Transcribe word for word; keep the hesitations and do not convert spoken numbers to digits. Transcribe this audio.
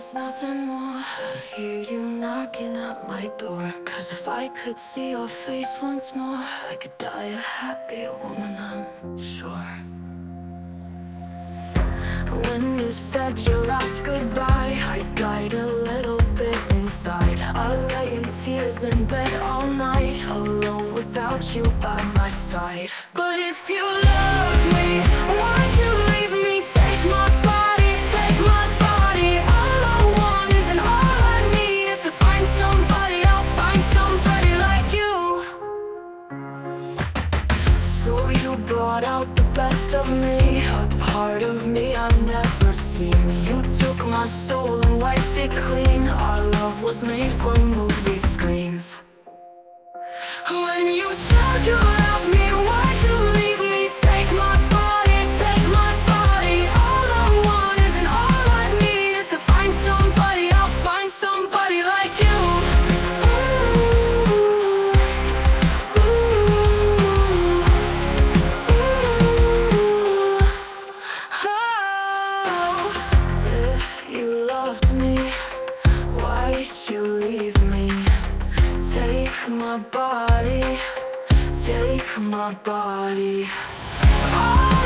There's nothing more, hear you knocking at my door. Cause if I could see your face once more, I could die a happy woman, I'm sure. When you said your last goodbye, I died a little bit inside. I lay in tears in bed all night, alone without you by my side. But if you love me, why'd you leave me? Take my body, take my body. All I want is and all I need is to find somebody, I'll find somebody like you. So you brought out the best of me, a part of me I've never seen. You took my soul and wiped it clean. Our love was made for movie screens. When you said you love me, why'd you leave me? Take my body, take my body. All I want is and all I need is to find somebody, I'll find somebody like you. Ooh, ooh, ooh. Oh, if you loved me, why'd you leave me? Take my body, take my body. Oh.